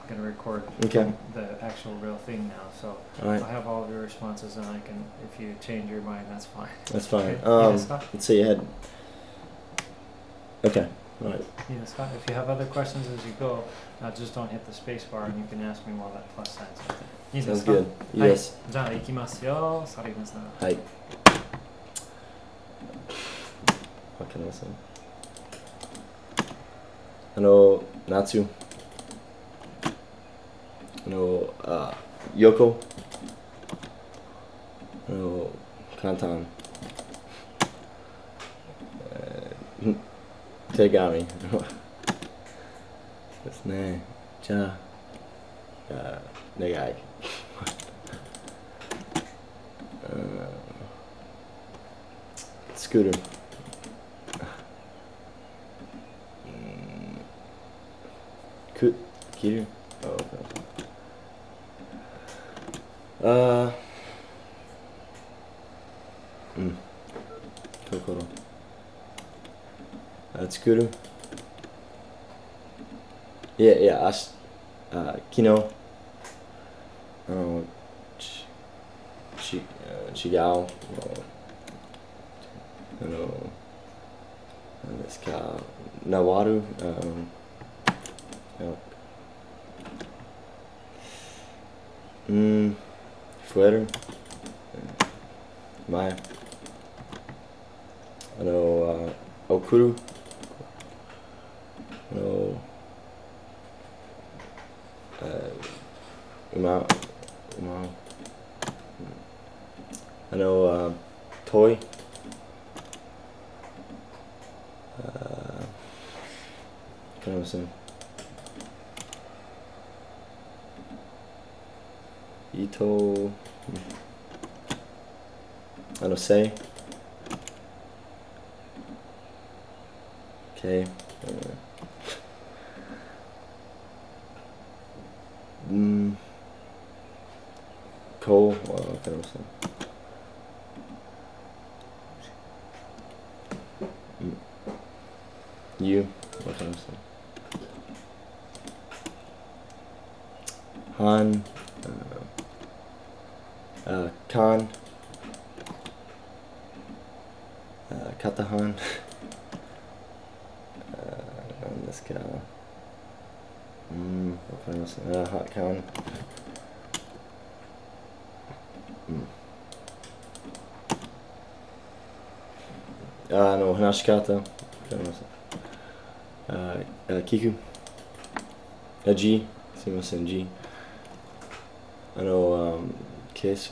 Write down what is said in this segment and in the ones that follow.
going to record Okay. the actual real thing now. So All right. I'll have all of your responses, and I can, if you change your mind, that's fine. That's fine. Yes, Scott? Let's see. You had. Okay. All right. Yes, Scott. If you have other questions as you go, just don't hit the space bar, and you can ask me while that plus sign's up there.いいです Sounds か? good. Yes. はい。じゃあ行きますよ。サリムさん。 はい。わかりません。夏。横。簡単。手紙。ですね。じゃあ、願い。作る。切る。心。作る。いや、昨日。違う。何ですか。治る。増える。前。送る。遠い。わかりません。say. Okay. Cole. わかりません。You. わかりません。Han. Khan. Katahan. 何ですか。わかりません。Khan. 話し方。わかりません。聞く。G。すみません。G。係数。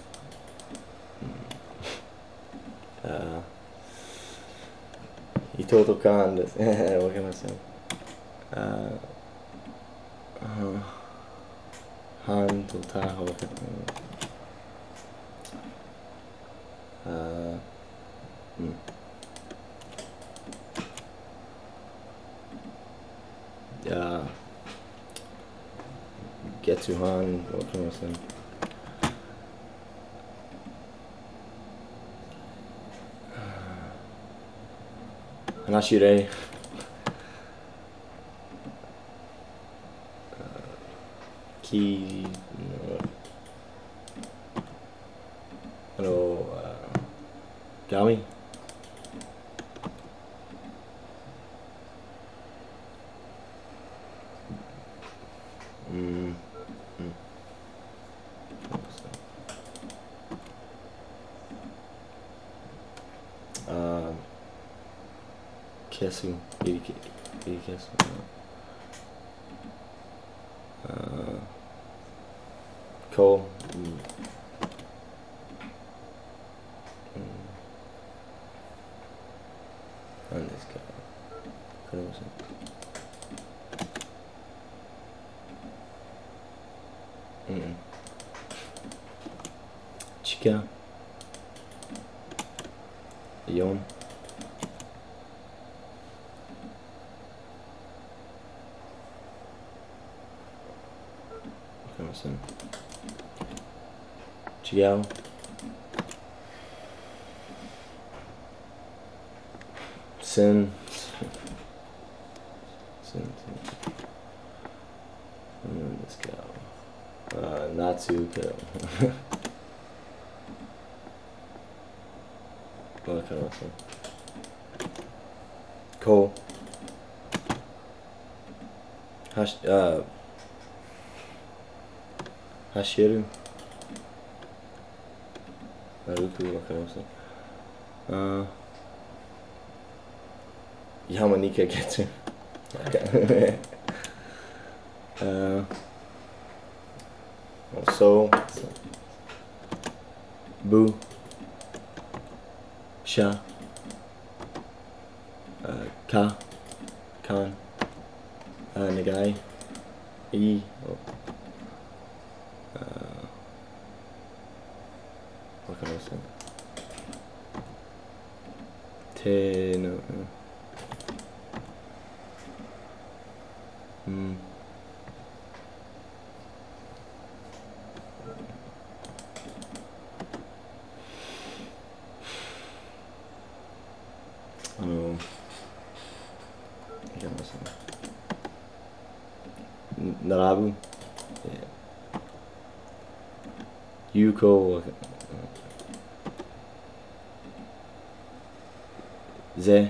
伊藤とかです。わかりません。半と他わかりません。get to Han わかりません。話例。ガミ。消す。入り消す。こう。何ですか。わかりません。地下。4。わかりません。違う。線。 ですか。夏けど。わかりません。こう。走る。歩く。わかりません。山に行けて。そう。ブ。シャ。か。かん。願い。いい。わかりません。手の。いけますね。並ぶ。有効。ぜ。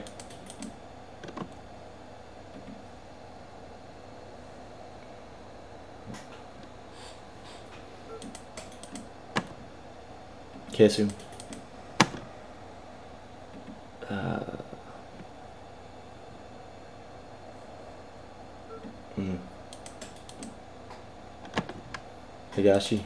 消す。東。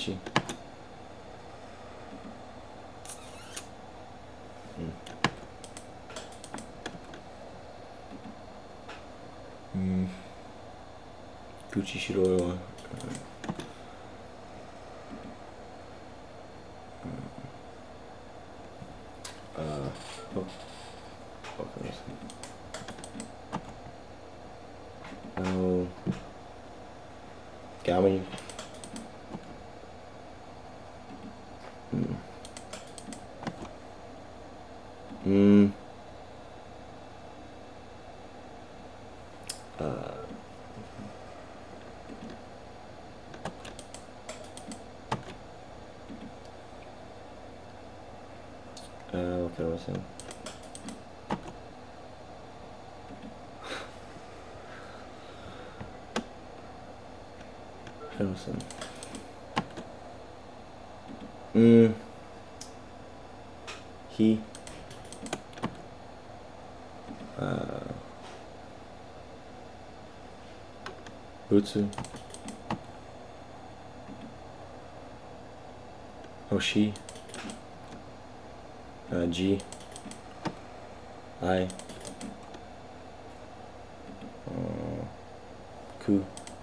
口しろよ。わかりますね。ガミ。わかりません。わかりません。ひ。ぶつ。欲しい。じ。I。く。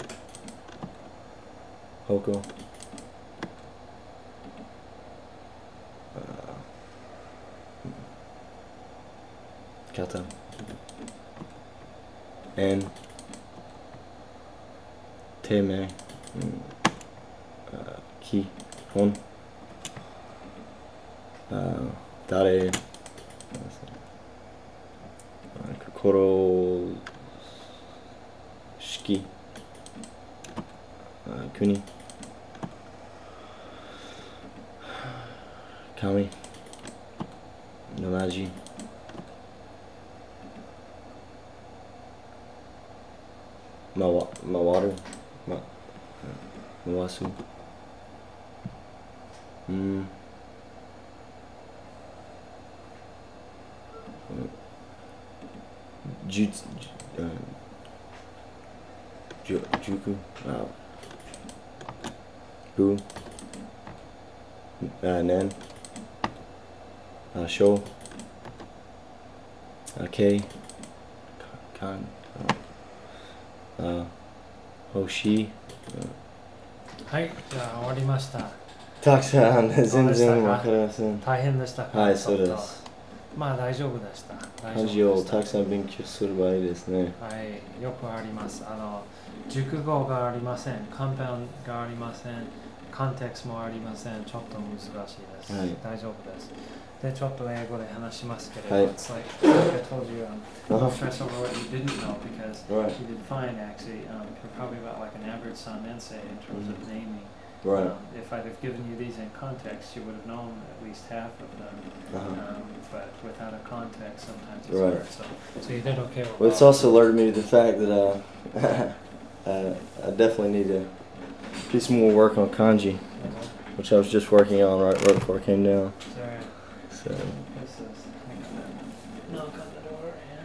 ほこ。肩。てめ。き。ほん。誰。心。式。国。神。同じ。回る。回す。塾。ぶ。ねん。しょう。け。かん。欲しい。 はい、じゃあ終わりました。 たくさん、全然わかかりません。 大変でしたか？ はい、そうです。 まあ大丈夫でした。 漢字をたくさん勉強する場合ですね。 はい、よくあります。熟語がありません。カンパウンドがありません。 コンテクストもありません。ちょっと難しいです。 はい。 大丈夫です。で、ちょっと英語で話しますけれど、 はい。 It's like I told you, Uh-huh. stress over what you didn't know because Right. you did fine actually. You're probably about like an average Sanmense in terms of naming. Right. If I'd have given you these in context, you would have known at least half of them. Uh-huh. But without a context, sometimes it's Right. hard. So you did okay. Well, it's also alerted me to the fact that I definitely need to do some more work on kanji, which I was just working on right before I came down. Sorry. So. This is knock on the door and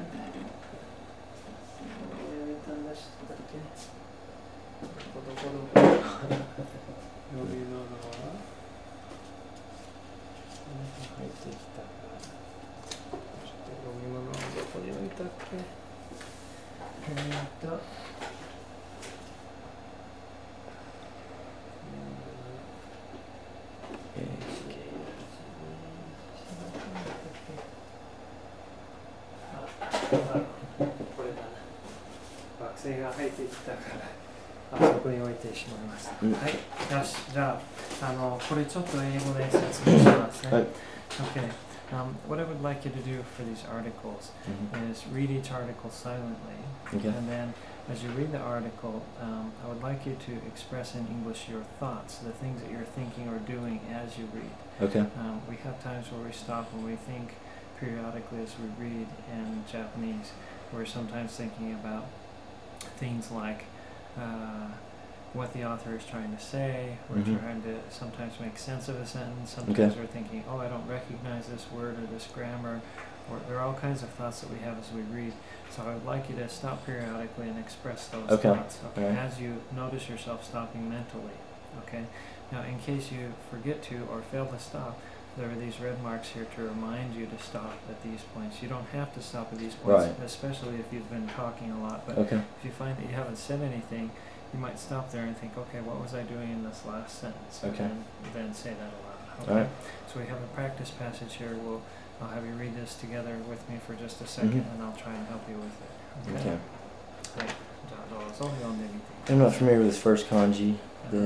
これだな。学生が入ってきたから、あそこに置いてしまいます。はい。よし。じゃあ、これちょっと英語で説明しますね。はい。Okay. What I would like you to do for these articles is read each article silently. Okay. And then as you read the article, I would like you to express in English your thoughts, the things that you're thinking or doing as you read. Okay. We have times where we stop and we think periodically as we read in Japanese. We're sometimes thinking about things like what the author is trying to say. We're trying to sometimes make sense of a sentence. Sometimes we're thinking, oh, I don't recognize this word or this grammar. Or there are all kinds of thoughts that we have as we read. So I would like you to stop periodically and express those thoughts. Okay. Right. As you notice yourself stopping mentally. Okay. Now, in case you forget to or fail to stop, there are these red marks here to remind you to stop at these points. You don't have to stop at these points, especially if you've been talking a lot. But if you find that you haven't said anything, you might stop there and think, okay, what was I doing in this last sentence? Okay. And then say that aloud. Okay. Right. So we have a practice passage here. I'll have you read this together with me for just a second, and I'll try and help you with it. Okay. Great. I'm not familiar with this first kanji.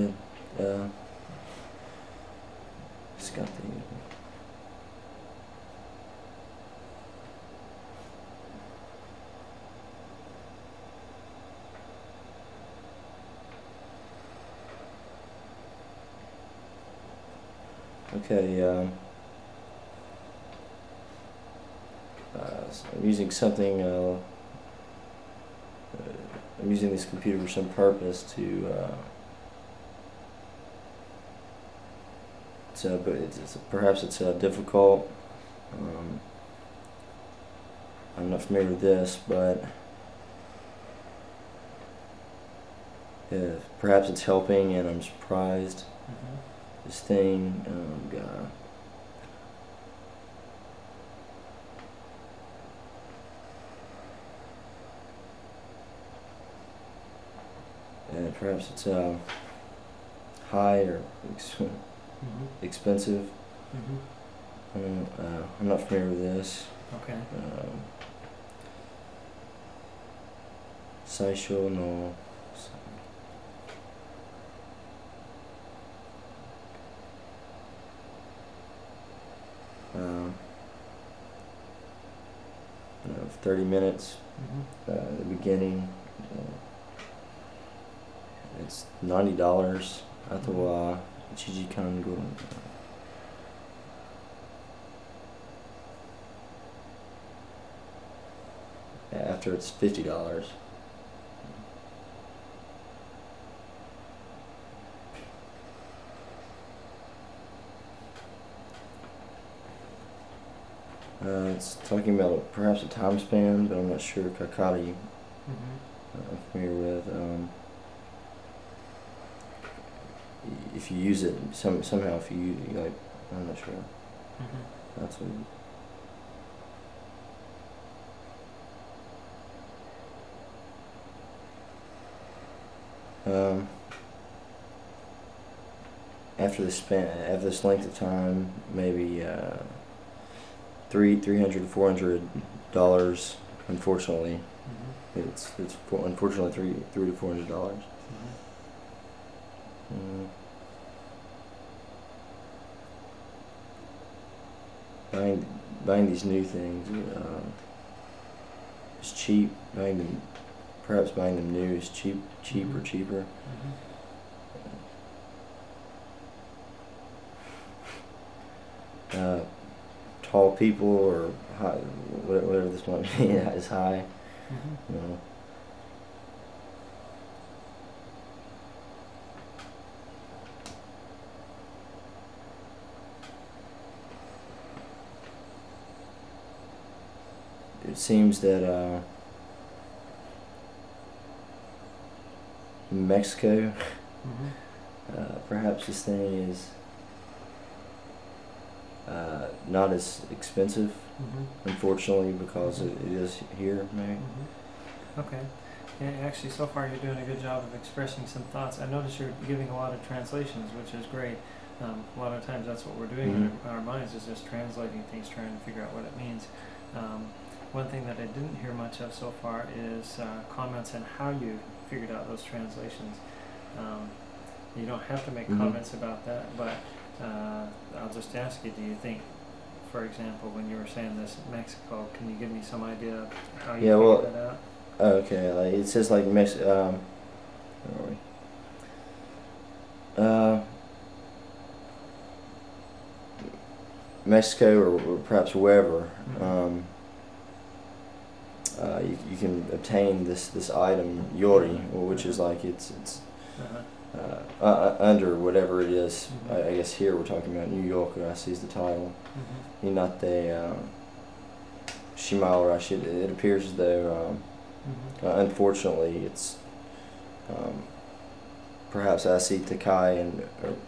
It's got the. Okay, so I'm using something, I'm using this computer for some purpose to, perhaps it's difficult. I'm not familiar with this, but perhaps it's helping and I'm surprised. This thing, and perhaps it's high or expensive. I'm not familiar with this. Okay. Saisho no. You know, 30 minutes at the beginning. It's $90. あとは1時間後。After it's $50. It's talking about perhaps a time span, but I'm not sure. Kakari, I'm familiar with. If you use it somehow, if you like, I'm not sure. That's what. After this length of time, maybe $300 to $400. Unfortunately, it's unfortunately $300 to $400. buying these new things is cheap. Perhaps buying them new is cheap or cheaper. Tall people or high, whatever this might be, is high. You know. It seems that Mexico, perhaps this thing is not as expensive, unfortunately, because it is here, maybe. Okay. And actually, so far you're doing a good job of expressing some thoughts. I notice you're giving a lot of translations, which is great. A lot of times that's what we're doing in our minds, is just translating things, trying to figure out what it means. One thing that I didn't hear much of so far is comments on how you figured out those translations. You don't have to make comments about that, but I'll just ask you, do you think, for example, when you were saying this, Mexico, can you give me some idea of how you figured that out? Okay, like it says like where are we? Mexico or perhaps wherever, you can obtain this item yori, which is like it's under whatever it is. I guess here we're talking about New York. I see the title. Hinate Shimao. It appears as though, unfortunately, it's perhaps I see Takai and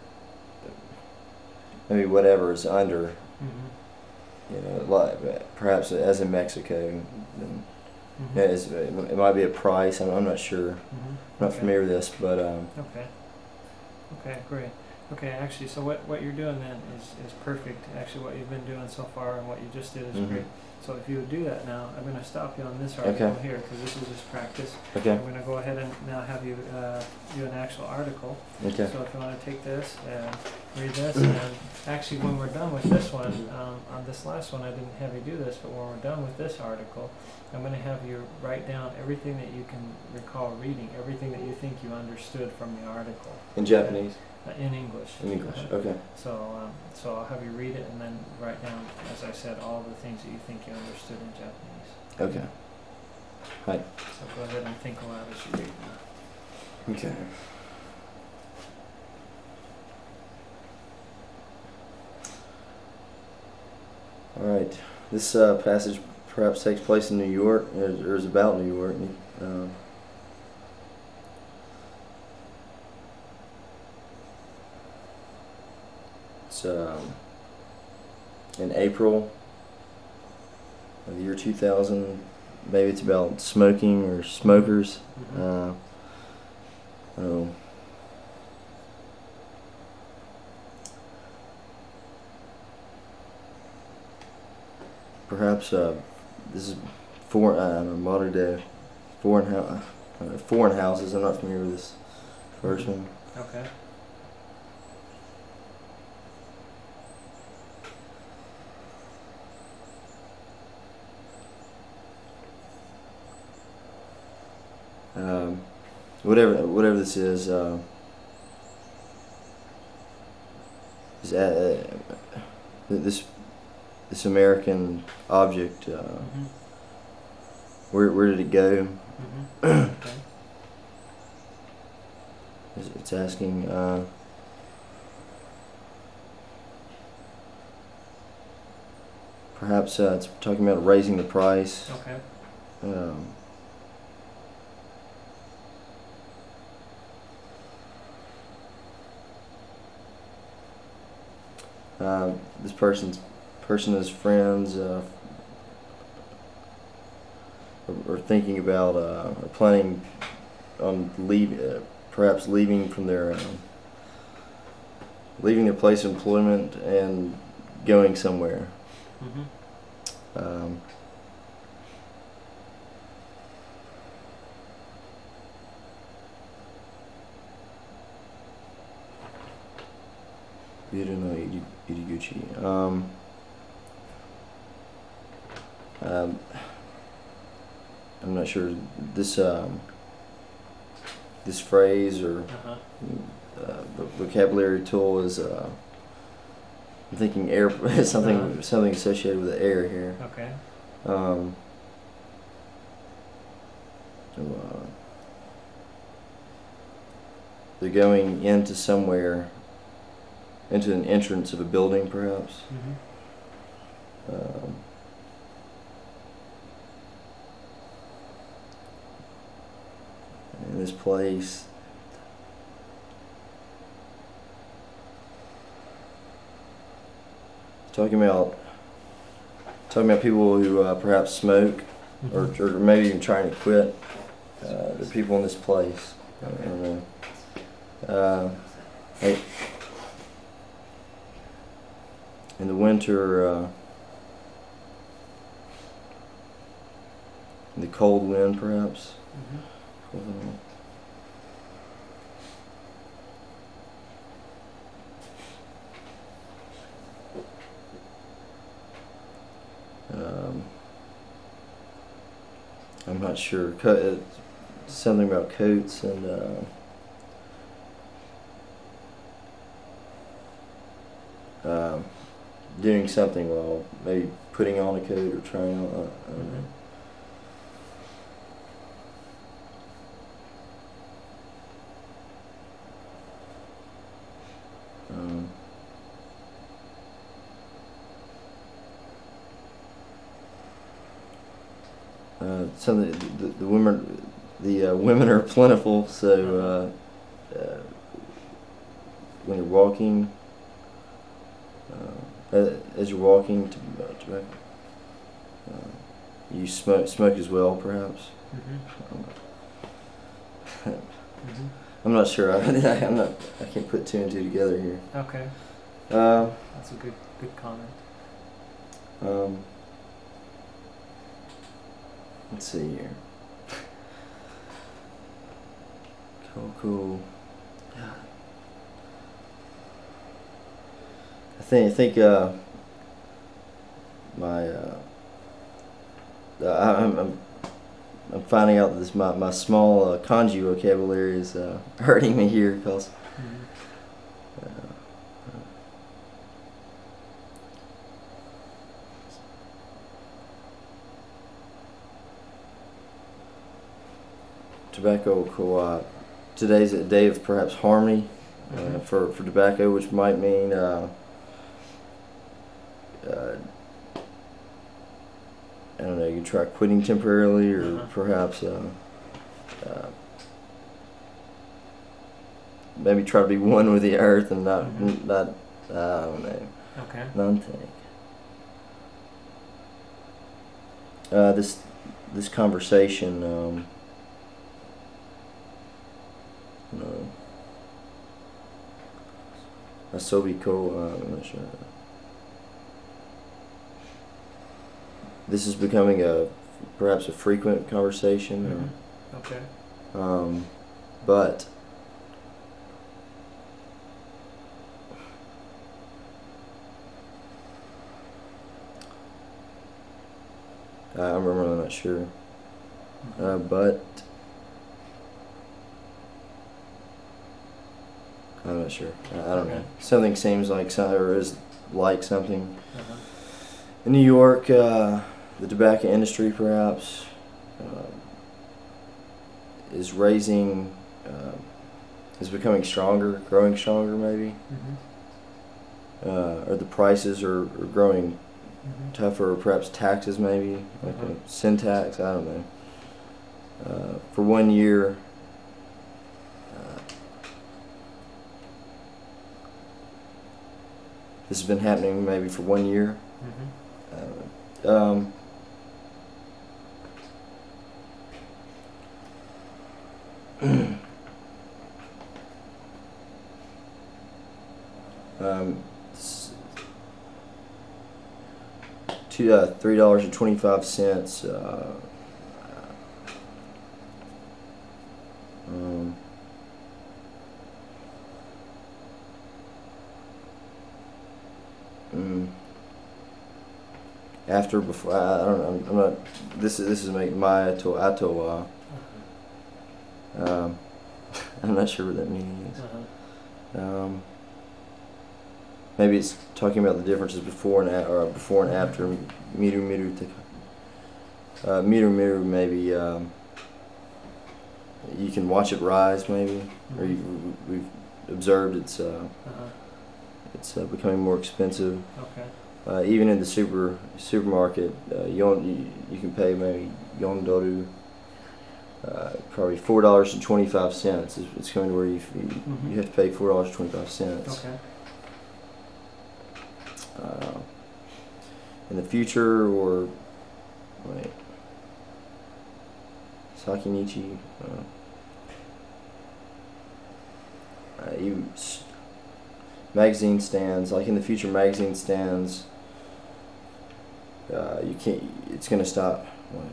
maybe whatever is under. You know, like perhaps as in Mexico, then it might be a price. I'm not sure. I'm not familiar with this, but Okay, great. Okay, actually, so what you're doing then is perfect. Actually, what you've been doing so far and what you just did is great. So if you would do that now, I'm going to stop you on this article here, because this is just practice. Okay. I'm going to go ahead and now have you do an actual article. Okay. So if you want to take this and read this, and actually when we're done with this one, on this last one I didn't have you do this, but when we're done with this article, I'm going to have you write down everything that you can recall reading, everything that you think you understood from the article. In Japanese? In English. In English, okay. So I'll have you read it and then write down, as I said, all the things that you think you understood in Japanese. Okay. Hi. So go ahead and think aloud as you read now. Okay. All right. This passage perhaps takes place in New York, or is about New York. It's in April of the year 2000. Maybe it's about smoking or smokers. Perhaps this is modern day foreign houses. I'm not familiar with this first one. Okay. Whatever this is this American object. Where did it go? Okay. It's asking. Perhaps it's talking about raising the price. Okay. This person is friends, are thinking about or planning on perhaps leaving from their place of employment and going somewhere. Biru no Iriguchi. Um, I'm not sure this this phrase or vocabulary tool is. I'm thinking air, something associated with the air here. Okay. They're going into somewhere, into an entrance of a building, perhaps. In this place, talking about people who perhaps smoke, or maybe even trying to quit. The people in this place. I don't know. In the winter, in the cold wind, perhaps. I'm not sure. Something about coats and doing something while maybe putting on a coat or trying on. I don't know. Some of the women are plentiful, so when you're walking, as you're walking to you smoke as well, perhaps. I'm not sure. I can't put two and two together here. Okay. That's a good comment. Let's see here. Cool. I think I'm finding out that this my small kanji vocabulary is hurting me here because. Tobacco. Today's a day of perhaps harmony for tobacco, which might mean I don't know. You try quitting temporarily, or perhaps maybe try to be one with the earth and not I don't know. Okay. Nothing. This conversation. Asobiko, I'm not sure. This is becoming perhaps a frequent conversation. Okay. But I'm really not sure. But I'm not sure. I don't know. Something seems like or is like something. In New York, the tobacco industry perhaps is is becoming stronger, growing stronger maybe. Or the prices are growing tougher, or perhaps taxes maybe, like a sin tax, I don't know. For 1 year, this has been happening maybe for 1 year. $3.25. after, before. I don't know. I'm not. This is Maya to Atoa. I'm not sure what that meaning is. Maybe it's talking about the differences before and after. Miru miru. Maybe you can watch it rise. Maybe, or we've observed it's becoming more expensive. Okay. Even in the supermarket, you can pay maybe yondoru. Probably $4.25. It's coming to where you have to pay $4.25. Okay. In the future, or wait, Sakinichi. Magazine stands, like in the future, magazine stands. You can't. It's gonna stop. Wait.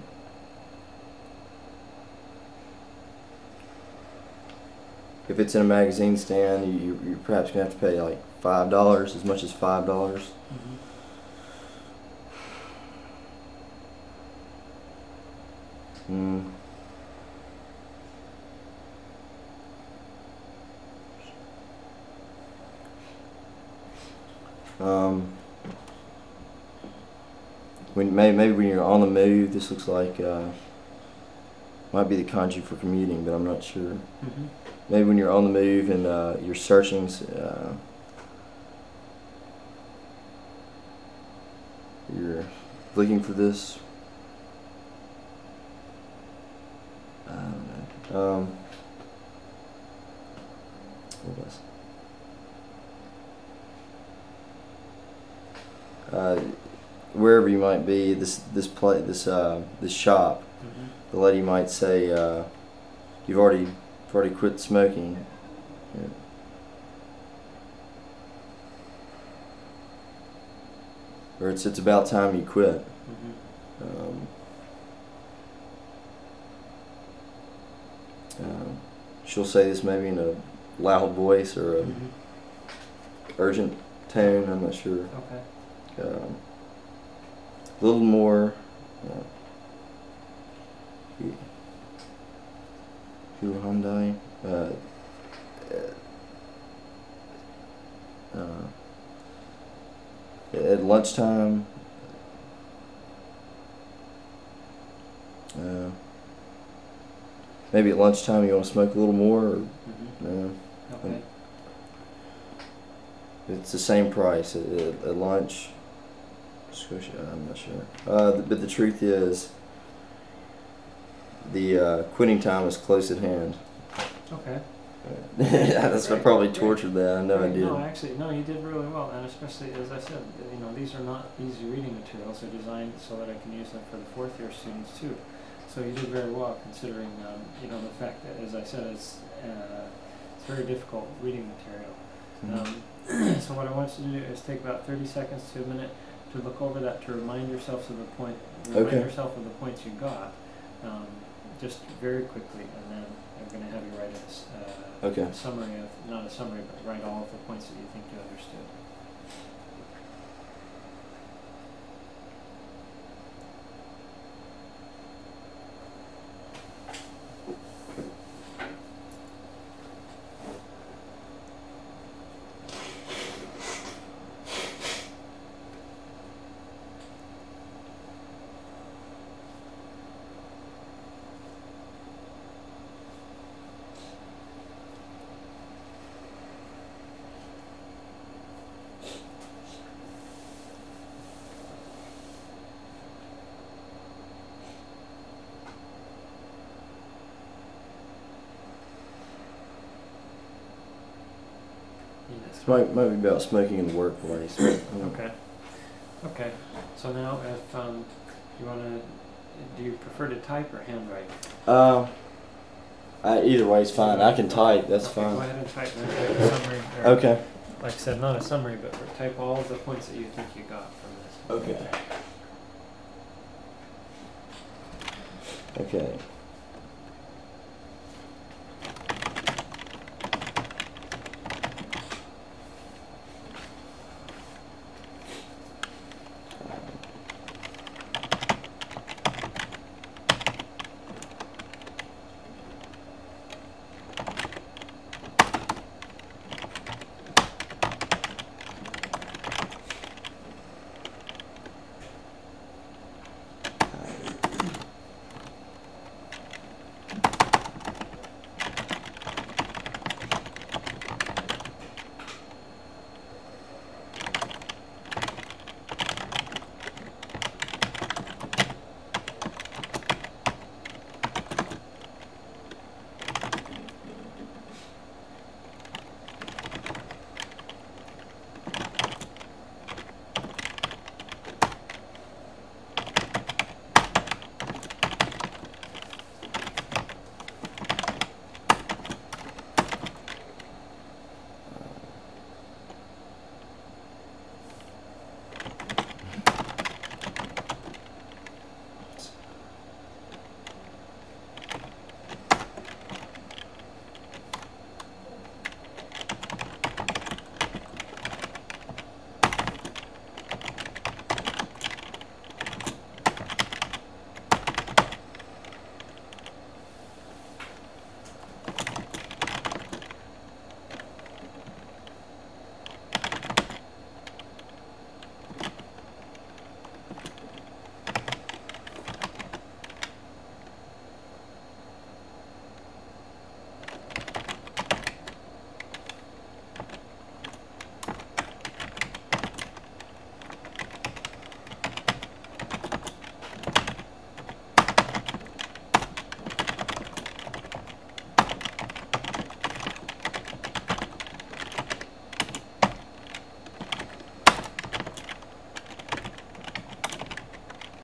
If it's in a magazine stand, you're perhaps going to have to pay like $5, as much as $5. Maybe when you're on the move, this looks like might be the kanji for commuting, but I'm not sure. Maybe when you're on the move and you're searching, you're looking for this. I don't know. What was? Wherever you might be, this shop, the lady might say, "You've already quit smoking." Yeah. Or it's about time you quit. She'll say this maybe in a loud voice or a urgent tone. I'm not sure. Okay. A little more. Hyundai. At lunchtime. Maybe at lunchtime you want to smoke a little more. Or, Okay. It's the same price at lunch. I'm not sure. But the truth is, the quitting time is close at hand. Okay. That's Great. probably Great. tortured that. I know I Right. did. No, actually, no, you did really well, and especially as I said, these are not easy reading materials. They're designed so that I can use them for the fourth year students too. So you did very well, considering the fact that, as I said, it's very difficult reading material. So what I want you to do is take about 30 seconds to a minute to look over that, to remind yourself of the points you got, just very quickly, and then I'm going to have you write a summary of, not a summary, but write all of the points that you think you understood. It might be about smoking in the workplace. Okay. Okay. So now, if you want to, do you prefer to type or handwrite? Either way is fine. I can type. That's fine. Go ahead and type a summary. Okay. Like I said, not a summary, but type all of the points that you think you got from this. Okay.